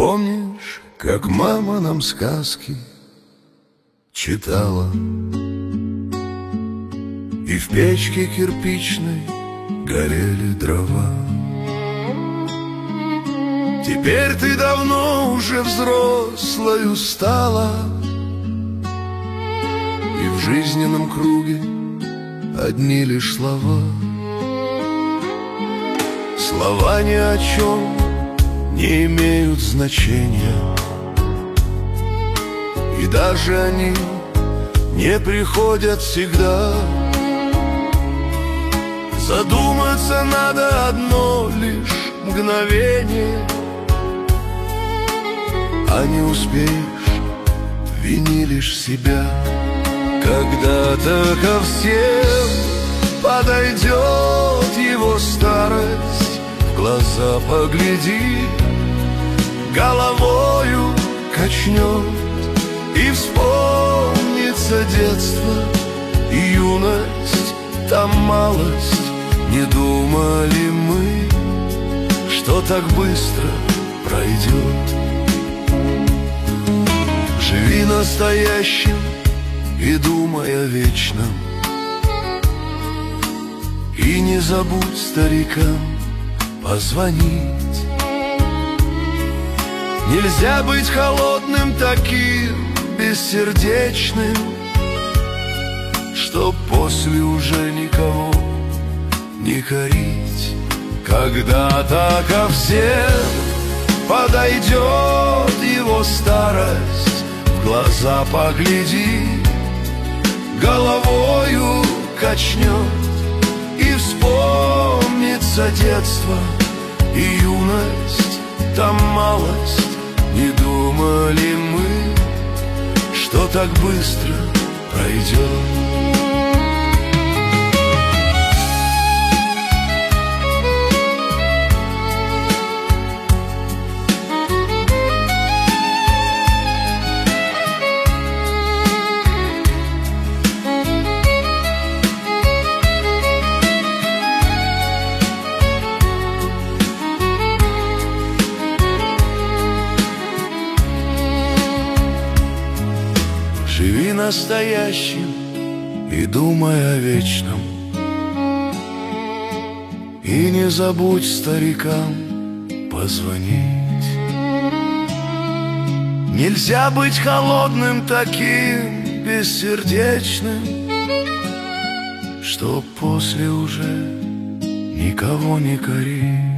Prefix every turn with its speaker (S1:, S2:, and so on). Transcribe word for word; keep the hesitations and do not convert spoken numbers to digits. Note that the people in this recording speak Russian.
S1: Помнишь, как мама нам сказки читала, и в печке кирпичной горели дрова? Теперь ты давно уже взрослою стала, и в жизненном круге одни лишь слова. Слова ни о чем не имеют значения, и даже они не приходят всегда. Задуматься надо одно лишь мгновение, а не успеешь, вини лишь себя. Когда-то ко всем подойдет его старость, в глаза погляди, головою качнет, и вспомнится детство и юность, там малость. Не думали мы, что так быстро пройдет. Живи настоящим и думай о вечном, и не забудь старикам позвонить. Нельзя быть холодным, таким бессердечным, чтоб после уже никого не корить. Когда-то ко всем подойдет его старость, в глаза погляди, головою качнет, и вспомнится детство и юность, там малость. Не думали мы, что так быстро пройдет. Живи настоящим и думай о вечном, и не забудь старикам позвонить. Нельзя быть холодным, таким бессердечным, чтоб после уже никого не корить.